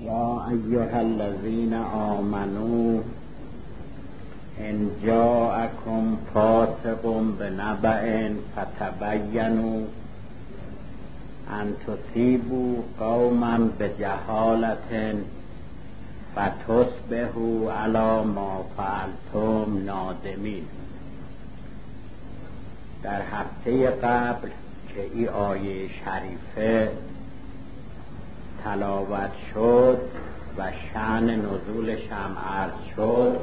یا ایها الذین آمنوا ان جاءکم فاسق بنبأ فتبینوا ان تصیبوا قوما بجهالة فتصبحوا علی ما فعلتم نادمین. در هفته قبل که این آیه شریفه تلاوت شد و شأن نزولش هم عرض شد،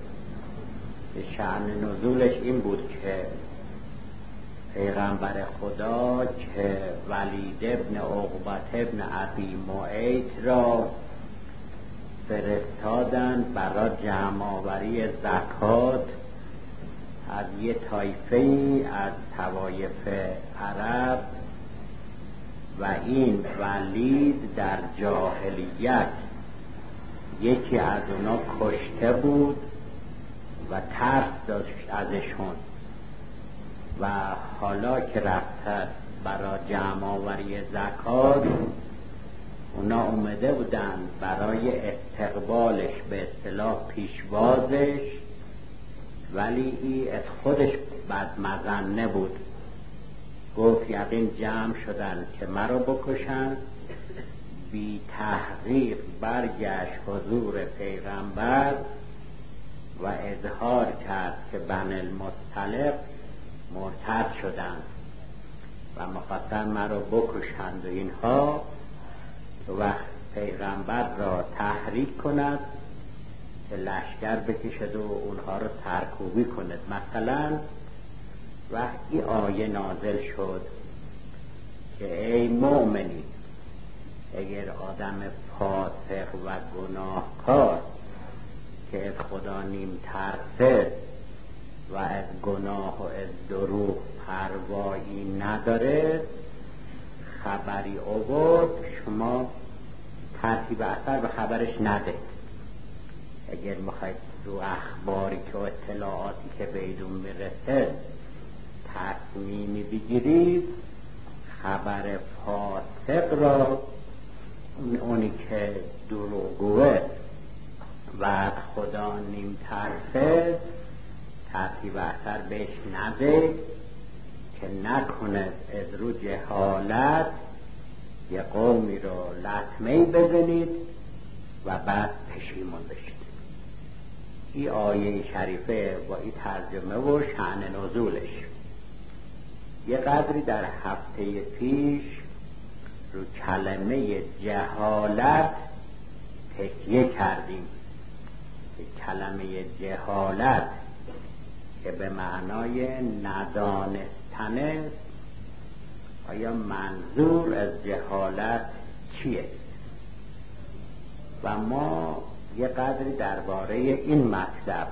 شأن نزولش این بود که پیغمبر خدا که ولید ابن عقبة ابن ابی معیط را فرستادن برای جمع آوری زکات از یه طایفه‌ای از طوایف عرب، و این ولید در جاهلیت یکی از اونا کشته بود و ترس داشت ازشون، و حالا که رفته برای جمع آوری زکات اونا اومده بودن برای استقبالش، به اصطلاح پیشوازش، ولی ای از خودش بدمزنه بود. گفت یقین جمع شدن که مرا بکشن. بی تحقیق برگشت حضور پیغمبر و اظهار کرد که بنی المصطلق مرتد شدند و می‌خواستند مرا بکشند و اینها، و پیغمبر را تحریک کند که لشکر بکشد و اونها را سرکوبی کند. مثلا وقتی آیه نازل شد که ای مؤمنی، اگر آدم فاسق و گناهکار که از خدا نیم ترسه و از گناه و از دروغ پروایی نداره خبری آورد، شما ترتیب اثر به خبرش نده. اگر میخواید رو اخباری که اطلاعاتی که بیدون میرسه تصمیمی بگیرید، خبر فاسق را، اونی که دروغگوه و از خدا نیم ترسه، ترتیب اثر بهش نده که نکنه از رو جهالت یه قومی رو لطمه‌ای بزنید و بعد پشیمون بشید. این آیه شریفه با این ترجمه و شأن نزولش. یه قدری در هفته پیش رو کلمه جهالت تکیه کردیم. کلمه جهالت که به معنای ندانستن است، آیا منظور از جهالت چیه؟ و ما یه قدری درباره این مطلب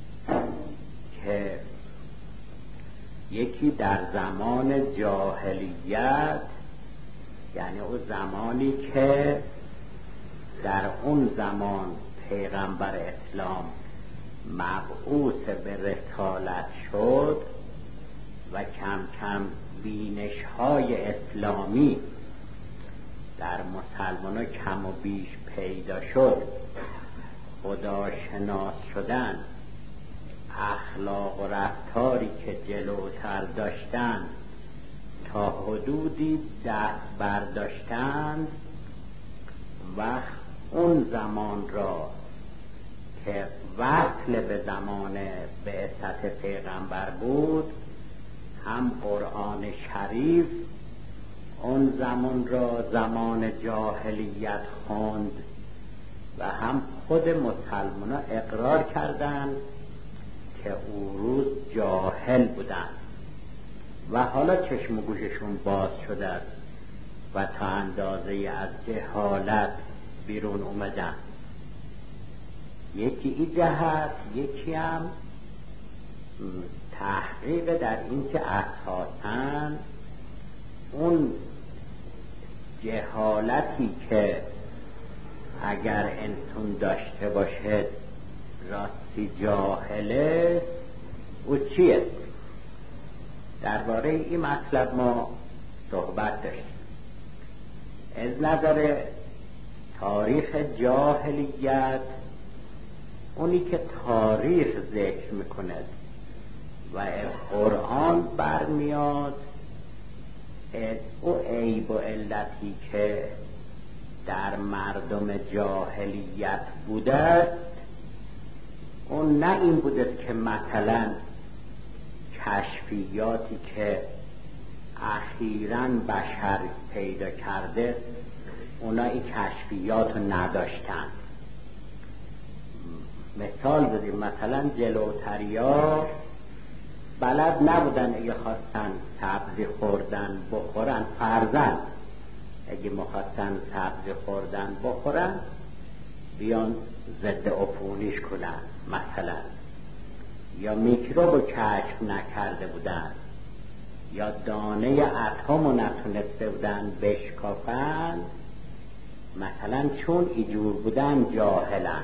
که یکی در زمان جاهلیت، یعنی اون زمانی که در اون زمان پیغمبر اسلام مبعوث به رسالت شد و کم کم بینش‌های اسلامی در مسلمان‌ها کم و بیش پیدا شد، خداشناس شدن، اخلاق و رفتاری که جلوتر داشتن تا حدودی دست برداشتند، و اون زمان را که وصل به زمان بعثت پیغمبر بود، هم قرآن شریف اون زمان را زمان جاهلیت خواند و هم خود مسلمان اقرار کردند که او روز جاهل بودند و حالا چشم و گوششون باز شده است و تا اندازه از جهالت بیرون اومدن. یکی این جهت، یکی هم تحقیق در این که اساساً اون جهالتی که اگر انسان داشته باشه راستی جاهله، او چیه؟ درباره این مطلب ما صحبت داشتیم. از نظر تاریخ جاهلیت اونی که تاریخ ذکر میکنه و قرآن برمیاد او عیب و علتی که در مردم جاهلیت بوده اون نه این بوده که مثلا کشفیاتی که اخیراً بشر پیدا کرده اونا این کشفیات رو نداشتن. مثال بدیم، مثلا جلوتریا بلد نبودن اگه خواستن سبزی خوردن بخورن، فرضاً اگه مخواستن سبزی خوردن بخورن بیان ضد عفونیش کنن مثلا، یا میکروب کشف نکرده بودن، یا دانه اتم رو نتونسته بودن بشکافن مثلا، چون اینجور بودن جاهلن.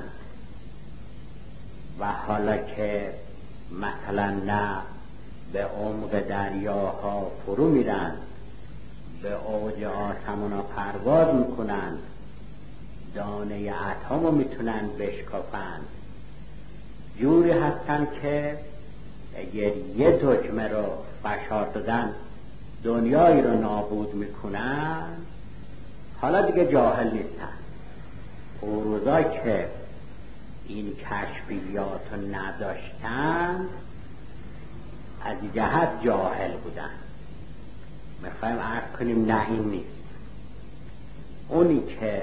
و حالا که مثلا نه به عمق دریاها فرو میرن، به اوج آسمونا پرواز میکنن، دانه اتم رو میتونن بشکافن، جوری هستن که اگر یه دکمه رو فشار دادن دنیایی رو نابود میکنن، حالا دیگه جاهل نیستن. اون روزا که این کشفیات رو نداشتن از این جهت جاهل بودن. میخوایم عرض کنیم نه این نیست. اونی که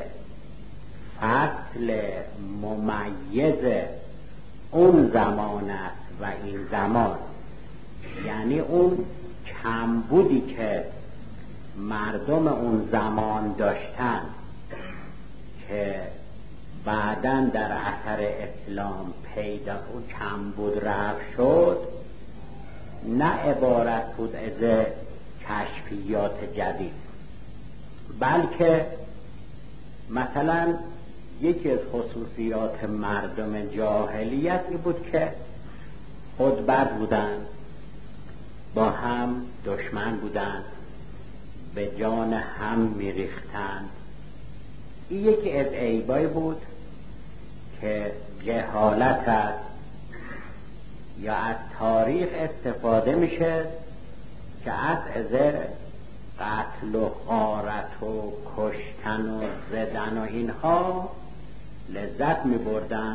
فصل ممیز اون زمان است و این زمان، یعنی اون کمبودی که مردم اون زمان داشتن که بعداً در اثر اسلام پیدا اون کمبود رفع شد، نه عبارت بود از کشفیات جدید، بلکه مثلا یکی از خصوصیات مردم جاهلیتی بود که خود بد بودن، با هم دشمن بودن، به جان هم میریختند. این یکی از عیبایی بود که جهالت است، یا از تاریخ استفاده میشه که از قتل و غارت و کشتن و زدن و اینها لذت میبردن،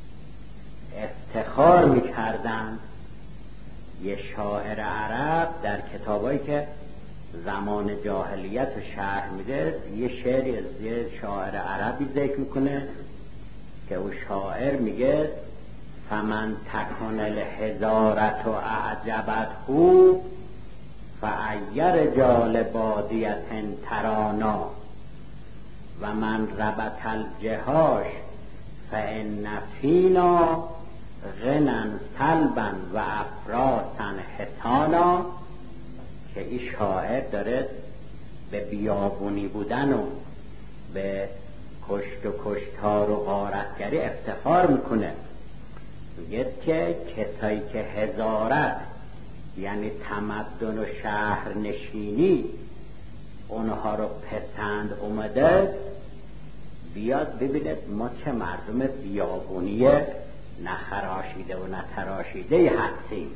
افتخار میکردن. یه شاعر عرب در کتابایی که زمان جاهلیت رو شرح میده یه شعری از یه شاعر عربی ذکر میکنه که اون شاعر میگه فمن تکن الحضارت و اعجبت هو فایر رجال بادیت ترانا و من ربط الجهاش فان فینا غنن سلبا و افراسا حسانا. که این شاعر داره به بیابونی بودن و به کشت و کشتار و غارتگری افتخار میکنه. میگه که کسایی که حضارت یعنی تمدن و شهر نشینی اونها رو پسند اومده، بیاد ببینید ما چه مردم بیابونی نخراشیده و نتراشیده هستیم.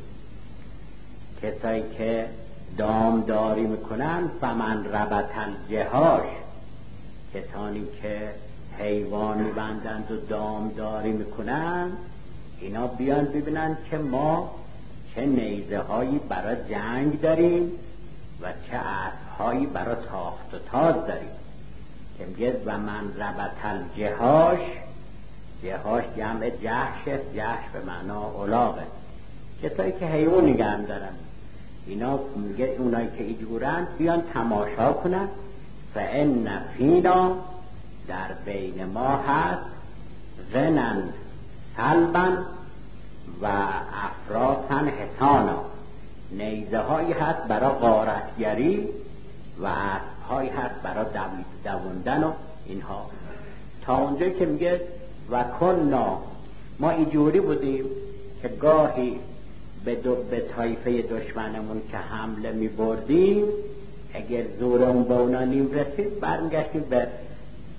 کسایی که دامداری میکنن فمن ربط الجهاش، کسانی که حیوان میبندند و دامداری میکنن، اینا بیان ببینن که ما چه نیزه هایی برای جنگ داریم و چه اسب هایی برای تاخت و تاز داریم. که میگه و من ربط الجهاش، جهاش جمع جهش، جهش به معنا الاغه، کسایی که حیوان نگه دارن. اینا میگه اونایی که ایجورن بیان تماشا کنن، فان فینا در بین ما هست غنن سلبا و افراسا حسانا، نیزه هایی هست برای غارتگری و اسب هایی هست برای دووندن و اینها. تا اونجایی که میگه و کنا، ما اینجوری بودیم که گاهی به طایفه دشمنمون که حمله می بردیم، اگر زورمون به اونا نیم رسید برمیگشتیم به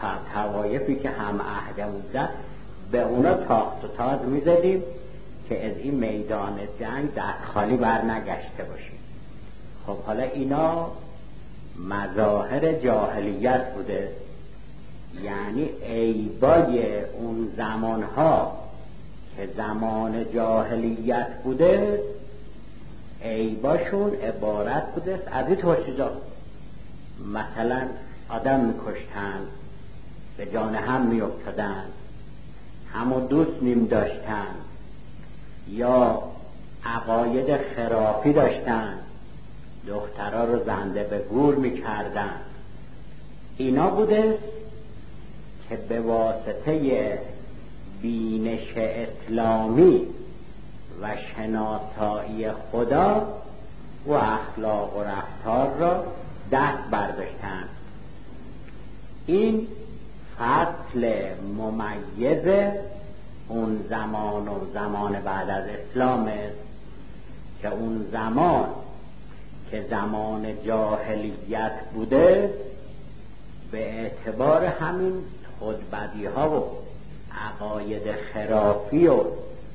توایفی که هم عهد بودن به اونا تاخت و تاز میزدیم که از این میدان جنگ دست خالی بر نگشته باشیم. خب حالا اینا مظاهر جاهلیت بوده، یعنی عیبای اون زمانها که زمان جاهلیت بوده، عیباشون عبارت بوده از این طور چیزا، مثلا آدم میکشتن، به جان هم میافتادن، همو دوست نیم داشتن، یا عقاید خرافی داشتن، دخترها رو زنده به گور میکردن. اینا بوده که به واسطه بینش اسلامی و شناسایی خدا و اخلاق و رفتار را دست برداشتن. این فصل ممیز اون زمان و زمان بعد از اسلام است که اون زمان که زمان جاهلیت بوده به اعتبار همین خودبدی ها و عقاید خرافی و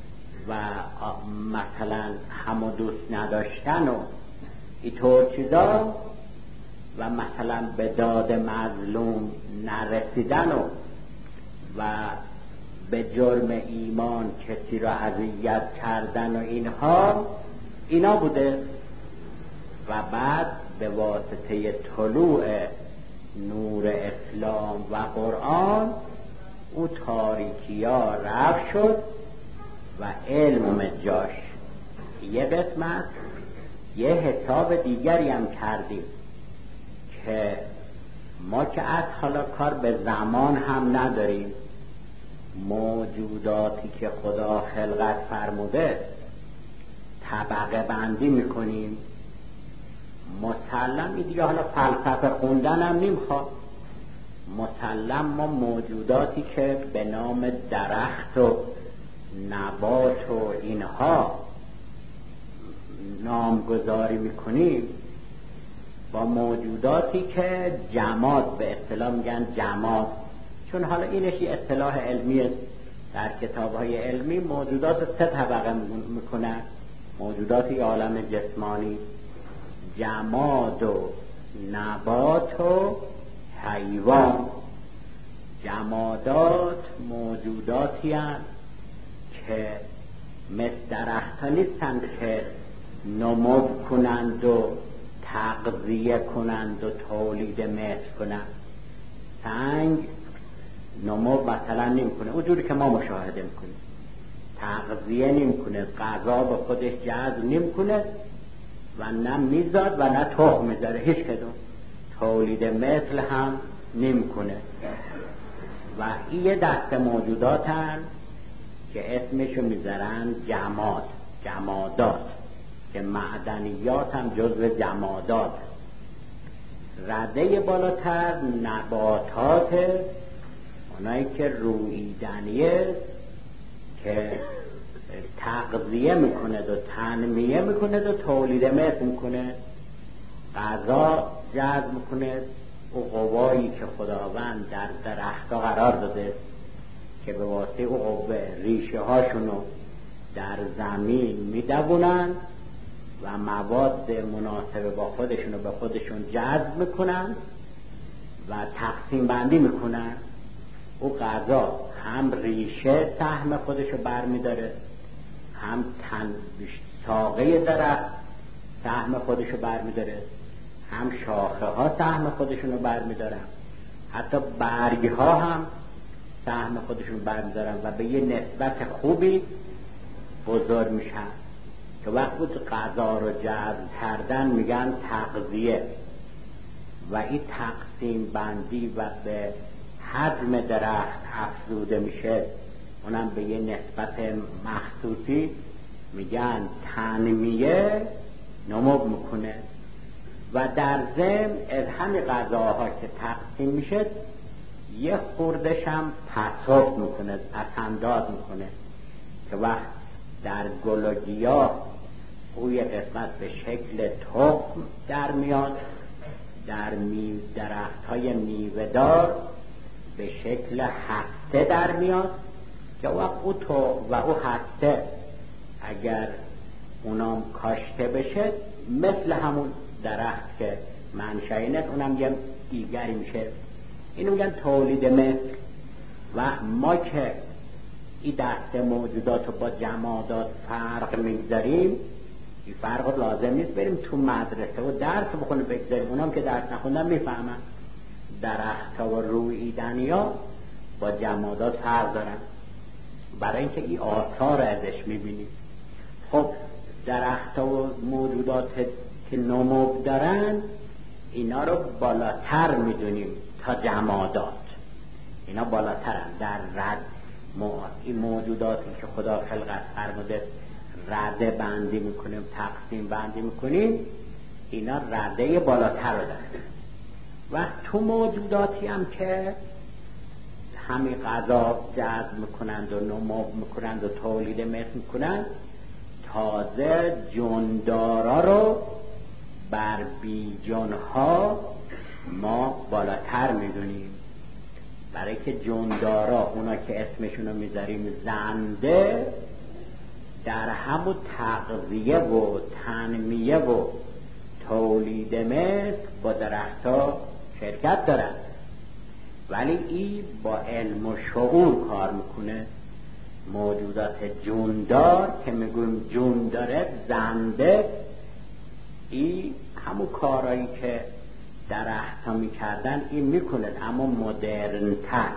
مثلا همو دوست نداشتن و اینطور چیزا و مثلا به داد مظلوم نرسیدن و به جرم ایمان کسی را اذیت کردن و اینا بوده. و بعد به واسطه طلوع نور اسلام و قرآن او تاریکی ها رفت شد و علم اومد جاش. یه قسمت یه حساب دیگری هم کردیم که ما که از حالا کار به زمان هم نداریم، موجوداتی که خدا خلقت فرموده طبقه بندی میکنیم. مسلم این دیگه حالا فلسفه خوندن هم نمیخواد، مسلم ما موجوداتی که به نام درخت و نبات و اینها نامگذاری میکنیم با موجوداتی که جماد به اصطلاح میگن جماد، چون حالا اینش یه اصطلاح علمیه. در کتاب‌های علمی موجودات 3 طبقه میکنن: موجودات عالم جسمانی، جماد و نبات و حیوان. جمادات موجوداتی هستند که مثل درختان نیستند که نمو کنند و تغذیه کنند و تولید مثل کنند. سنگ نمو مثلا نمیکنه اونجوری که ما مشاهده میکنیم، تغذیه نمیکنه، غذا به خودش جذب نمیکنه و نه میزاد و نه تخم میذاره، هیچ کدوم تولید مثل هم نمیکنه. و این یه دسته موجوداتن که اسمشو میذارن جمادات، که معدنیات هم جزو جمادات. رده بالاتر نباتات، اونایی که روییدنیه، که تغذیه میکنه و تنمیه میکنه و تولید مثل میکنه، غذا جذب میکنه. او قوایی که خداوند در درختها قرار داده که به واسطه او قوه ریشه هاشونو در زمین میدوونن و مواد مناسب با خودشونو به خودشون جذب میکنن و تقسیم بندی میکنن. او غذا هم ریشه سهم خودشو برمیداره، هم ساقه درخت سهم خودشو برمیداره، هم شاخه ها سهم خودشونو برمیدارن، حتی برگ ها هم سهم خودشونو برمیدارن و به یه نسبت خوبی بزرگ میشن که وقتی غذا رو جذب کردن میگن تغذیه. و این تقسیم بندی و به حجم درخت افزوده میشه، اونم به یه نسبت مخصوصی میگن تنمیه، نمو میکنه. و در ضمن از همین غذاها که تقسیم میشه یه خوردش هم پساب میکنه، پسنداز میکنه، که وقت در گل و گیاه او یه قسمت به شکل تخم در میاد، در درخت های میوه‌دار به شکل هسته در میاد که وقت او تو و او هسته اگر اونام کاشته بشه مثل همون درخت که منشأ اونم یه دیگری میشه. اینو میگن تولید مثل. و ما که این دسته موجودات رو با جمادات فرق میگذاریم، این فرق رو لازم نیست بریم تو مدرسه و درس بخونیم بگذاریم، اونام که درس نخوندن میفهمن درخت ها و روییدنی ها با جمادات فرق دارن، برای اینکه این آثار ازش میبینیم. خب درخت ها و موجودات که نمو دارن اینا رو بالاتر میدونیم تا جمادات، اینا بالاترن در رد. این موجوداتی که خدا خلقت فرموده رده بندی میکنیم، تقسیم بندی میکنیم، اینا رده بالاتر رو دارن. و تو موجوداتی هم که همین غذا جذب میکنند و نمو میکنند و تولید مثل میکنند، تازه جندارا رو بر بیجنها ما بالاتر میدونیم، برای که جندارا اونا که اسمشونو میذاریم زنده در همون تغذیه و تنمیه و تولید مثل با درختها شرکت دارن، ولی این با علم و شعور کار میکنه. موجودات جوندار که میگویم جون داره زنده، این همون کارهایی که درختها میکردن این میکنه، اما مدرن تر،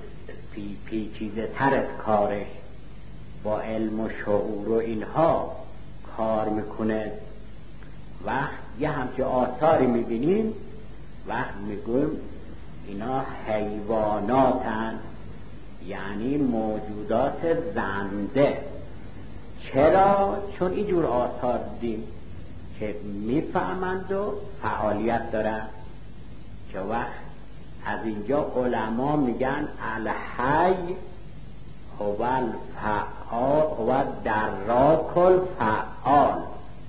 پیچیده تر از کارش، با علم و شعور و اینها کار میکنه. وقت یه همچه آثاری میبینیم وقت میگویم اینا حیواناتن، یعنی موجودات زنده. چرا؟ چون اینجور آثار دیدیم که میفهمند و فعالیت دارن، که وقت از اینجا علما میگن الحی هو الفعال هو دراک الفعال.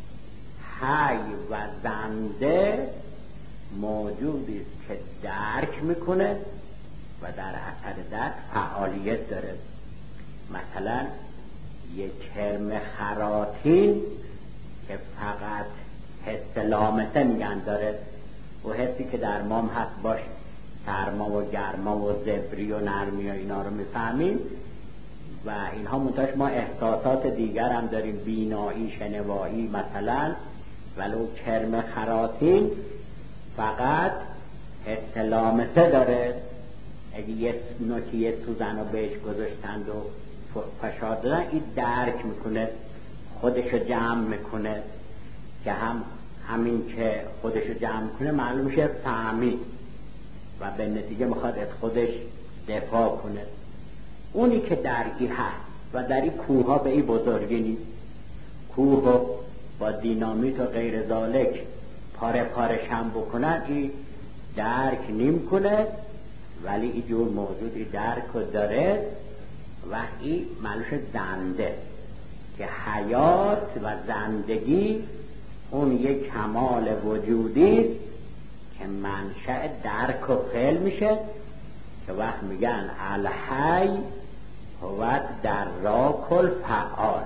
حی و زنده موجودی است که درک میکنه و در اثر درک فعالیت داره. مثلا یک کرم خراطین که فقط حس لامسه میگن داره، و حسی که در مام هست باش سرما و گرما و زبری و نرمی و اینا رو میفهمیم، و اینها منتاش ما احساسات دیگر هم داریم، بینایی، شنوایی مثلا، ولو کرم خراطین فقط حس لامسه داره. اگه یه نوکی سوزن رو بهش گذاشتند و فشار دادن، این درک میکنه، خودشو جمع میکنه، که همین که خودشو جمع میکنه معلوم میشه فهمید و به نتیجه میخواد از خودش دفاع کنه. اونی که درکی هست و در این کوه ها به این بزرگی نیست، کوه با دینامیت و غیر ذالک پاره پاره شم بکنن این درک نیم کنه، ولی این جور موجود این درک رو داره و این معلومش زنده، که حیات و زندگی اون یک کمال وجودی که منشأ درک و فعل میشه، که وقت میگن الحی هو دراک الفعال.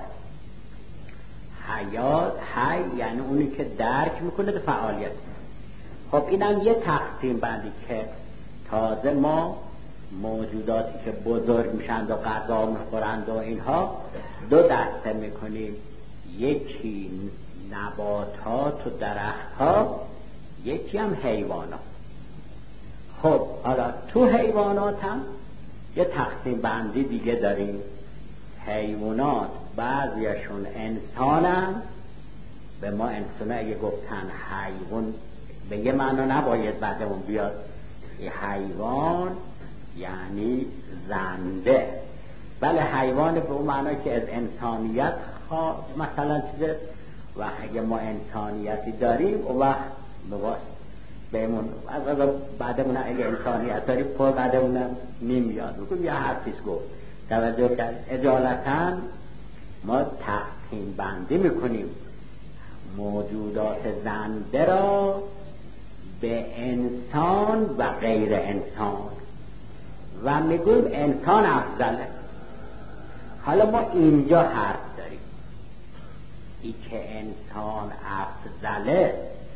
حیات، حی یعنی اونی که درک میکنه به فعالیت. خب اینم یه تقسیم بندی که تازه ما موجوداتی که بزرگ میشند و غذا میخورند و اینها دو دسته میکنیم، یکی نباتات و درختها، یکی هم حیوانات. خب حالا تو حیوانات هم یه تقسیم بندی دیگه داریم. حیوانات بعضیشون انسانن، به ما انسان اگه گفتن حیوان به یه معنا نباید بعدمون بیاد این حیوان یعنی زنده، بله حیوان به اون معنا که از انسانیت مثلا چیزه، و اگه ما انسانیتی داریم و وقت بهمون از بعدمون اگه انسانیت داریم پر بعدمون نمیاد بکنم یه حرفیش گفت توجه کرد. اجالتا ما تقسیم بندی میکنیم موجودات زنده را به انسان و غیر انسان. و میگویم انسان افضله. حالا ما اینجا حرف داریم ای که انسان افضله،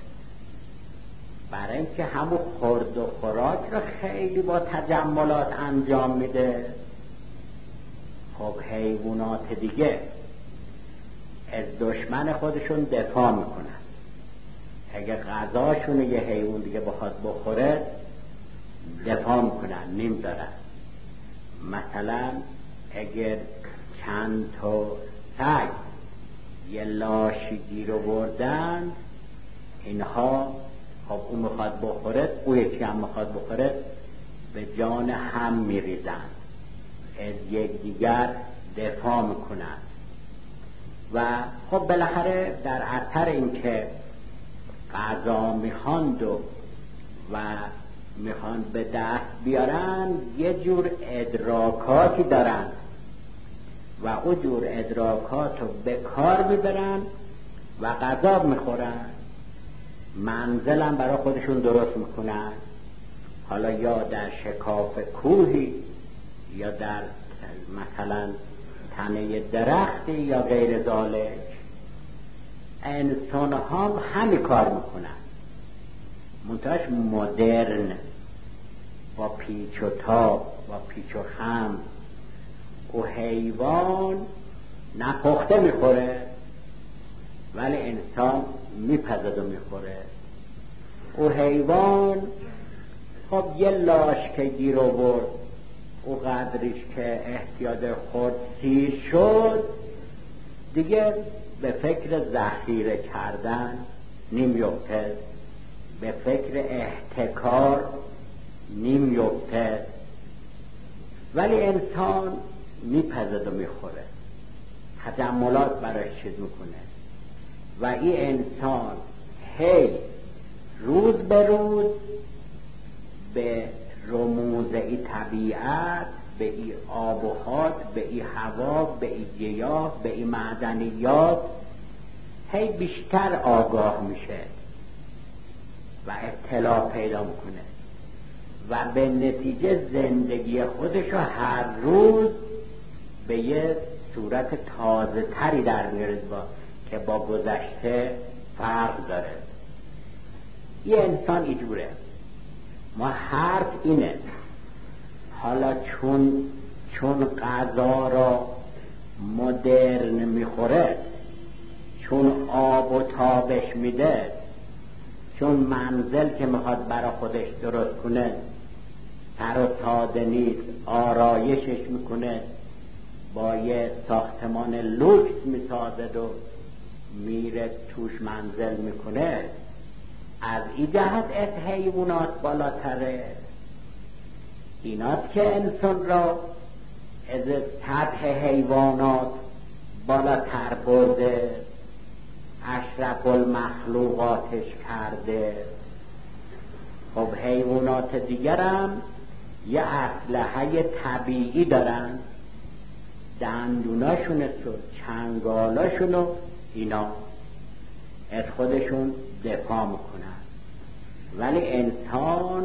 برای اینکه همون خورد و خوراک رو خیلی با تجملات انجام میده. خب حیوانات دیگه از دشمن خودشون دفاع میکنن. اگه غذاشون یه حیوان دیگه بخواد بخوره دفاع میکنن، نمیذارن. مثلا اگر چند تا سگ یه لاشی گیر آوردن، اینها خب اون میخواد بخوره، اون یکی هم میخواد بخوره، به جان هم میریزن، از یکدیگر دفاع میکنن. و خب بالاخره در اثر اینکه غذا میخواند و میخوان به دست بیارن، یه جور ادراکاتی دارن و اون جور ادراکات رو به کار میبرن و غذا میخورن، منزلم برای خودشون درست میکنن. حالا یا در شکاف کوهی یا در مثلا تنه درختی یا غیر ذالک. انسان هم همین کار میکنن، منتهاش مدرن، با پیچ و تاب، با پیچ و خم. و حیوان نپخته میخوره ولی انسان میپزد و میخوره. و حیوان خب یه لاش که گیر آورد، او قدریش که احتیاج خود سیر شد، دیگه به فکر ذخیره کردن نمیفته، به فکر احتکار نمیفته. ولی انسان میپزد و میخوره، تجملات براش چیز میکنه. و این انسان هی روز به روز به رموز ای طبیعت، به ای آب و خاک، به ای هوا، به ای گیاه، به ای معدنیات هی بیشتر آگاه میشه و اطلاع پیدا میکنه و به نتیجه زندگی خودشو هر روز به یه صورت تازه تری در میاره که با گذشته فرق داره. یه انسان اینجوره. ما حرف اینه، حالا چون غذا را مدرن میخوره، چون آب و تابش میده، چون منزل که میخواد برا خودش درست کنه تر و ساده نیست، آرایشش میکنه، با یه ساختمان لوکس میسازد و میره توش منزل میکنه، از این جهت از حیوانات بالاتره. اینات که انسان را از سطح حیوانات بالاتر برده، اشرف المخلوقاتش کرده. خب حیوانات دیگرم یه اسلحه طبیعی دارن، دندوناشون و چنگالاشون و اینا از خودشون دفاع میکنن. ولی انسان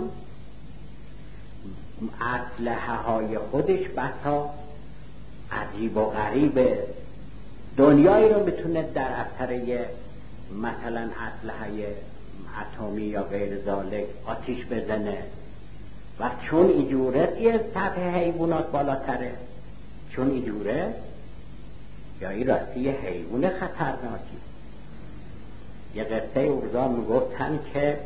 اسلحه های خودش بسا عجیب و غریبه. دنیایی رو میتونه در اثر یه مثلا اسلحه اتمی یا غیر ذالک آتیش بزنه و چون اینجوره یه سطح حیوانات بالاتره، چون اینجوره یا این راستی یه حیوان خطرناکی. یه قصه اورزا میگفتن که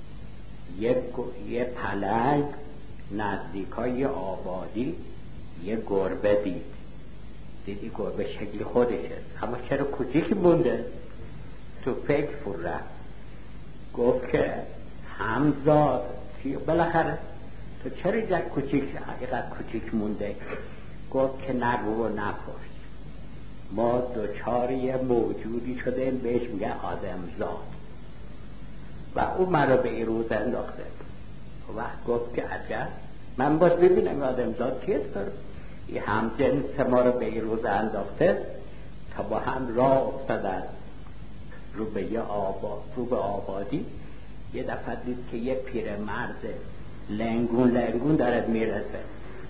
یه پلنگ نزدیکای آبادی یه گربه دیدی گربه شکل خودشه اما چرا کوچیک مونده، تو فکر فرو رفت. گفت که همزاد بالاخره تو چرا اینقدر کوچیک مونده؟ گفت که نگو و نپرس، ما دوچار یه موجودی شده بهش میگه آدمزاد و او مرا به این روز انداخته. وقت گفت که عجب، من باز ببینم آدمزاد کیست؟ این هم جنس ما رو به این روز انداخته تا با هم راه افتادن رو به آبادی. یه دفعه دید که یه پیرمرد لنگون داره میرسه،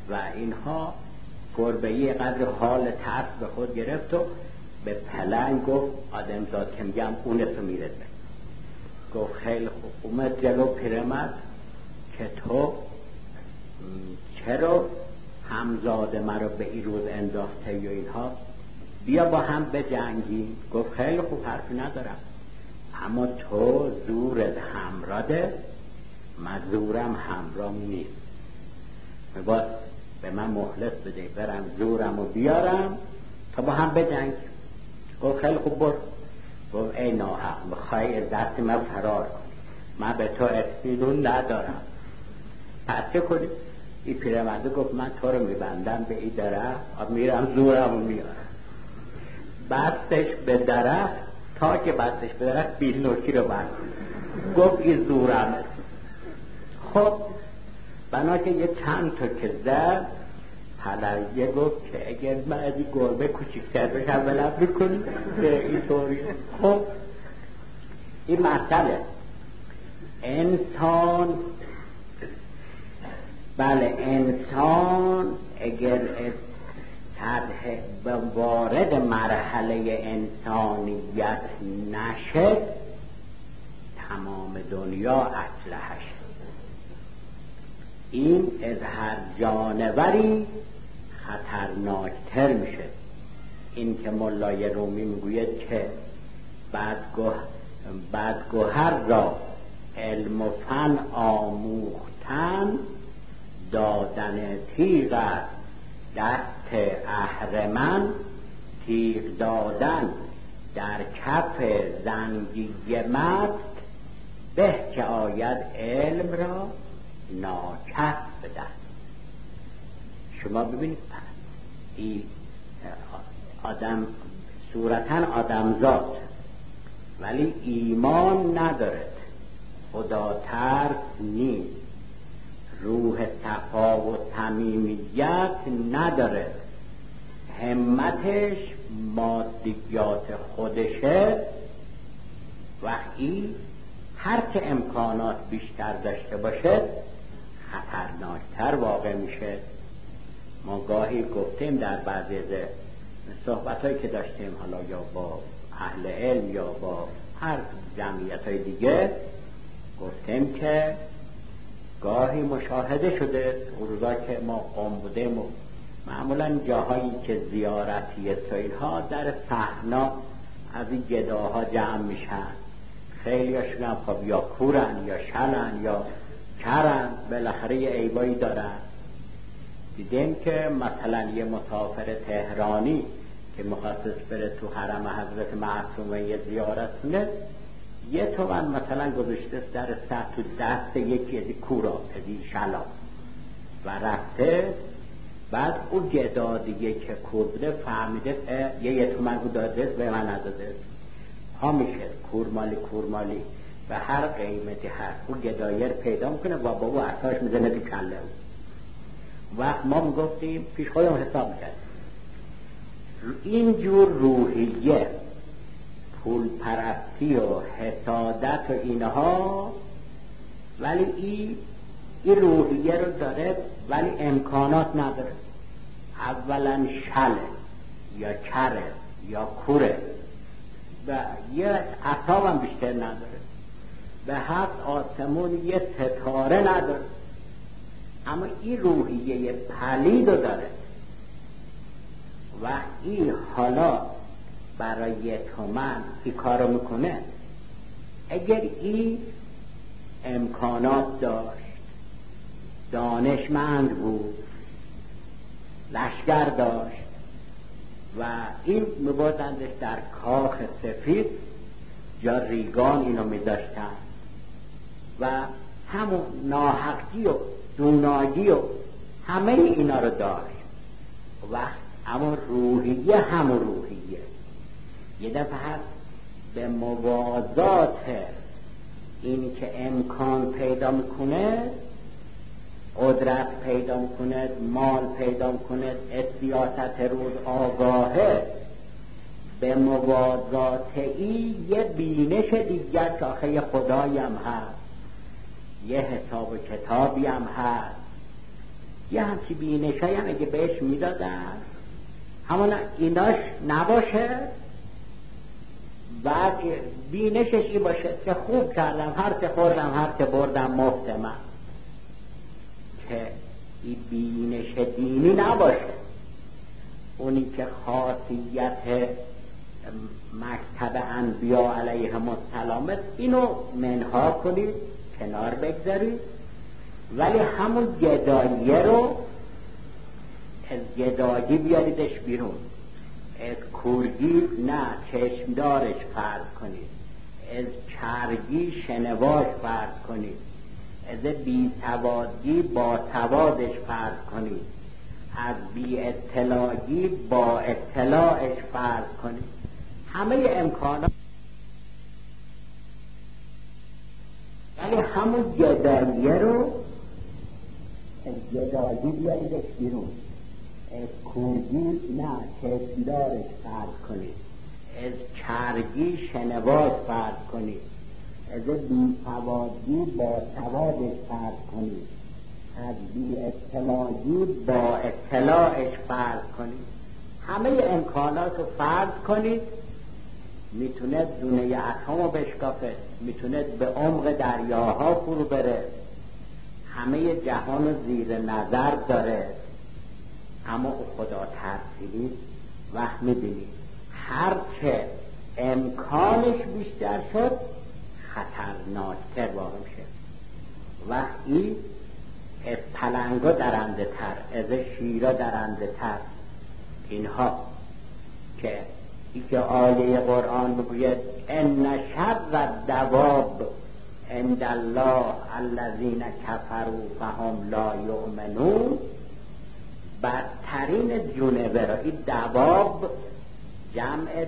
و اینها گربه‌ای قدر حال ترس به خود گرفت و به پلنگ گفت آدمزاد که میگم اونتو میرسه. گفت خیلی خوب. اومد جلو پیرمرد که تو چرا همزاد مرا به این روز انداخته و اینها، بیا با هم بجنگیم. گفت خیلی خوب، حرفی ندارم، اما تو زورت همراده، من زورم همرام نیست، باید به من مهلت بده برم زورم و بیارم تا با هم بجنگیم. گفت خیلی خوب برو. گفت ای ناحق، میخوای از دست من فرار کنی، من به تو اطمینان ندارم، پس چه کنی؟ این پیرمرده گفت من تو رو میبندم به این درخت، میرم زورم رو میارم. بستش به درخت، تا که بستش به درخت بیلنوکی رو بند. گفت این زورمه. خب بنا که یه چند تا که زد، پلنگه گفت که اگر من از این گربه کوچیک‌تر بشم ولت میکنی به این طوری. خب این مسئله انسان، بله انسان اگر وارد مرحله انسانیت نشه، تمام دنیا اسلحه‌ش. این از هر جانوری خطرناکتر میشه. این که مولای رومی میگوید که بدگوهر را علم و فن آموختن، دادن تیغ است دست اهرمن، تیغ دادن در کف زنگی مست، به که آید علم را ناکس بدست. شما ببینید این آدم صورتاً آدمزاد ولی ایمان ندارد، خدا ترس نیست، روح صفا و صمیمیت نداره، همتش مادیات خودشه. وقتی هر که امکانات بیشتر داشته باشه خطرناکتر واقع میشه. ما گاهی گفتیم در بعضی صحبتایی که داشتیم، حالا یا با اهل علم یا با هر جمعیتای دیگه، گفتیم که گاهی مشاهده شده اون روزا که ما قم بودیم و معمولا جاهایی که زیارتیه ها در صحنا از این گداها جمع میشن، خیلی هاشون هم خب یا کورن یا شلن یا کرن، بالاخره یه عیبایی دارن. دیدیم که مثلا یه مسافر تهرانی که مخصص بره تو حرم حضرت معصومه یه زیارت کنه، یه تومن مثلا گذاشته در تو دست یکی از کورا از این شلا و رفته، بعد او گدا دیگه که کور بوده فهمیده یه تومن او داده به من نداده، ها میشه کورمالی و هر قیمتی هست او گدایر پیدا میکنه و با او عصاش میزنه تو کله او. وقت ما میگفتیم پیش خودم حساب میکرد اینجور روحیه، پول پرستی و حسادت و اینها، ولی این روحیه رو داره ولی امکانات نداره. اولا شله یا کره یا کوره و یه عصاب هم بیشتر نداره، به هفت آسمون یه ستاره نداره، اما این روحیه پلید رو داره. و این حالا برای تومن این کارو میکنه. اگر این امکانات داشت، دانشمند بود، لشکر داشت و این میبردندش در کاخ سفید، جا ریگان اینو میداشتن و همون ناحقی و دوناگی و همه اینا رو داشت. وقت اما روحیه همون روحیه یه دفعه هست به موازات این که امکان پیدا میکنه، قدرت پیدا میکنه، مال پیدا میکنه، سیاست روز آگاهه، به موازات ای یه بینش دیگر که آخه خدایی هم هست، یه حساب و کتابی هم هست، یه همچی بینشایی هم اگه بهش میدادن همون ایناش نباشه، بعد بینشش این باشه که خوب کردم، هر چه خوردم هر چه بردم مفت من، که این بینش دینی نباشه. اونی که خاصیت مکتب انبیا علیهم السلام اینو منها کنید، کنار بگذارید، ولی همون گداییه رو از گدایی بیاریدش بیرون، از کورگی نه چشمدارش فرض کنید، از چرگی شنواش فرض کنید، از بی‌سوادی با سوادش فرض کنید، از بی اطلاعی با اطلاعش فرض کنید. همه امکانات، ولی همون گداییه رو از گدایی بیاریدش بیرون، از کورگی نه چشمدارش فرض کنید، از چرگی شنواش فرض کنید، از بی‌سوادی با سوادش فرض کنید، از بی اطلاعی با اطلاعش فرض کنید. همه امکانات رو فرض کنید. میتونه دونه اتم رو بشکافه، میتونه به عمق دریاها فرو بره، همه جهان رو زیر نظر داره، اما او خدا ترسیدید وقت میبینید هرچه امکانش بیشتر شد خطرناکتر واقع میشه. وقتی از پلنگا درنده تر، از شیرا درنده تر، اینها که آیه قرآن میگوید ان شر الدواب عند الله الذین کفروا فهم لا یؤمنون، بدترین جونورا، این دواب جمع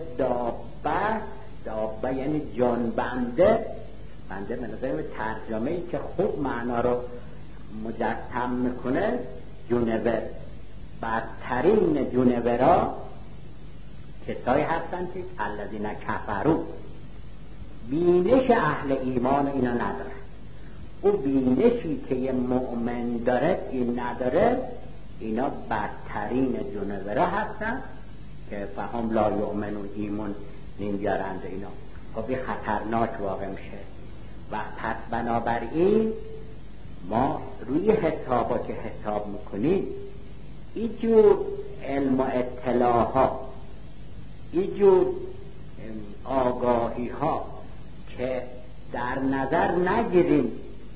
دابه یعنی جانبنده، بنده به نظر ترجمه ای که خوب معنا رو مجسم میکنه، جونور. بدترین جونورا کسایی هستن که الذین کفروا، بینش اهل ایمان اینا نداره. او بینشی که یه مؤمن داره این نداره، اینا بدترین جونورا هستن که فهم لا یؤمنون، ایمان نمیارند اینا. خب این خطرناک واقع میشه. و پس بنابراین ما روی حسابا که حساب میکنیم اینجور علم و اطلاع ها، اینجور آگاهی ها که در نظر نگیریم،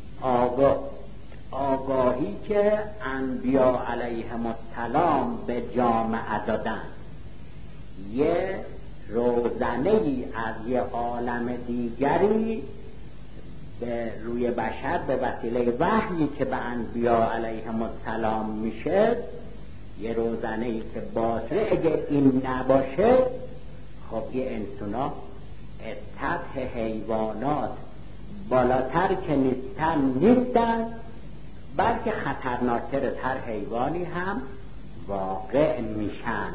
آگاهی که انبیا علیهم السلام به جامعه دادن، یه روزنه ای از یه عالم دیگری به روی بشر به وسیله وحیی که به انبیا علیهم السلام میشه، یه روزنه ای که باطله. اگر این نباشه خب یه انسانا از سطح حیوانات بالاتر که نیستن بلکه خطرناکتر از هر حیوانی هم واقع میشن.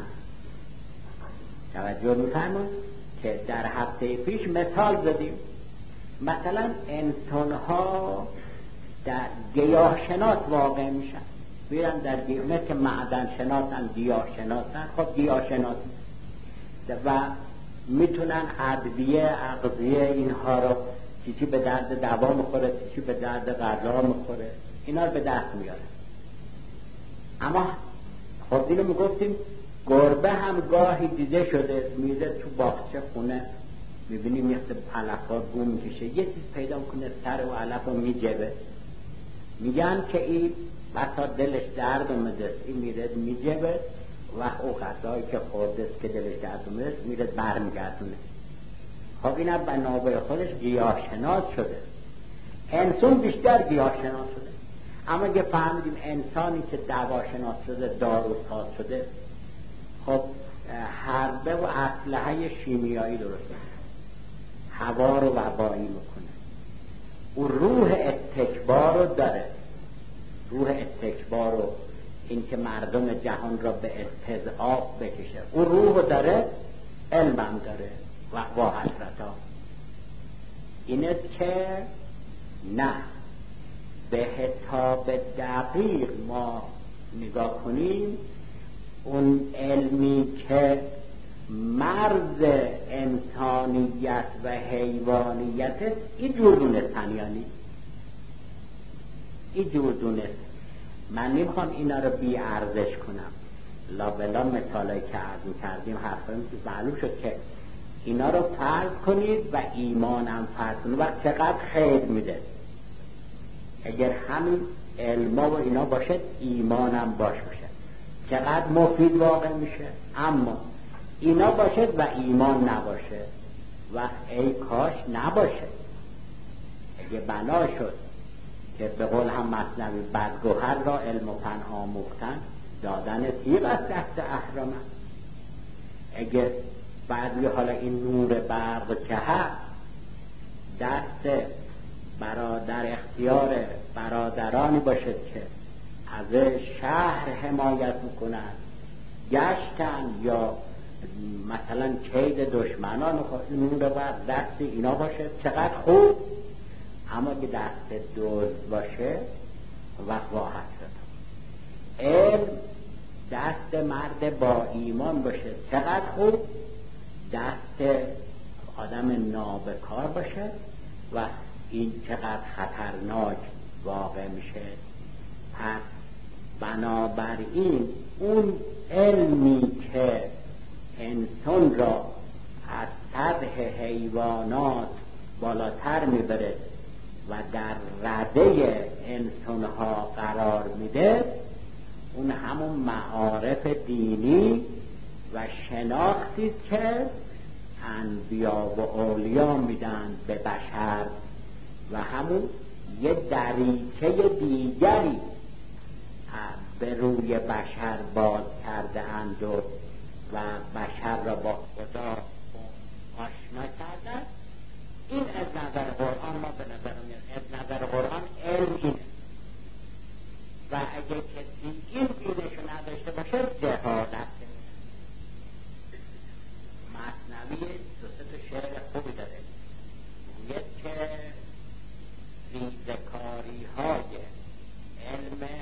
توجه می‌فرمایید که در هفته پیش مثال زدیم، مثلا انسان ها در گیاه شناس واقع میشن، میرن در مثل معدن شناسن، گیاه شناسن. خب گیاه شناس و میتونن ادویه اغذیه اینها رو، چیزی به درد دوا میخوره، چیزی به درد غذا میخوره، اینا رو به دست میارن. اما خب اینو میگفتیم گربه هم گاهی دیده شده میره تو باغچه خونه، میبینیم یه علفا بو میکشه، یه چیز پیدا کنه سر و علف رو میجبه، میگن که این بسا دلش درد اومده، این میره میجبه و او غذایی که خورده که دلش درد اومده میره برمیگردونه. خب اینم به نوبه خودش گیاهشناس شده. انسان بیشتر گیاهشناس شده. اما اگه فهمیدیم انسانی که دواشناس شده، داروساز شده، خب حربه و اسلحه شیمیایی درست میکنه، هوا رو وبایی میکنه. او روح استکبار رو داره، روح استکبار رو، این که مردم جهان را به استضعاف بکشه، او روح رو داره، علمم داره و حسرتا. اینه که نه به حساب دقیق ما نگاه کنیم، اون علمی که مرز انسانیت و حیوانیت است، این جور دونستن یا نیست؟ این جور دونست. من نمیخوام اینا رو بی ارزش کنم، لابلا مثالایی که عرض کردیم حرفایی که معلوم شد که اینا رو فرض کنید و ایمانم فرض کنید، وقت چقدر خیر میده. اگر همین علما و اینا باشه، ایمانم باشه، چقدر مفید واقع میشه. اما اینا باشه و ایمان نباشه، و ای کاش نباشه. اگه بنا شد که به قول هم مثنوی بدگوهر را علم و فن آموختن، دادن تیغ از دست اهرمن. اگه بعدی حالا این نور برق که هست دست در اختیار برادرانی باشه که از شهر حمایت میکنن، گشتن یا مثلا کید دشمنان، نور برق دست اینا باشه چقدر خوب. اما که دست دزد باشه وقت واحد شد. علم دست مرد با ایمان باشه چقدر خوب، دست آدم نابکار باشه و این چقدر خطرناک واقع میشه. پس بنابراین اون علمی که انسان را از سطح حیوانات بالاتر میبره و در رده انسانها قرار میده، اون همون معارف دینی و شناختی که انبیا و اولیا میدن به بشر، و همون یه دریچه دیگری به روی بشر باز کرده اند و بشر را با خدا آشنا کردن. این از نظر قرآن ما به نظر میاد، از نظر قرآن علم اینه. و اگه کسی این دیدشو نداشته باشه جهالت. مثنوی دو سه تا شعر خوبی داره، میگه که ریزکاری های علم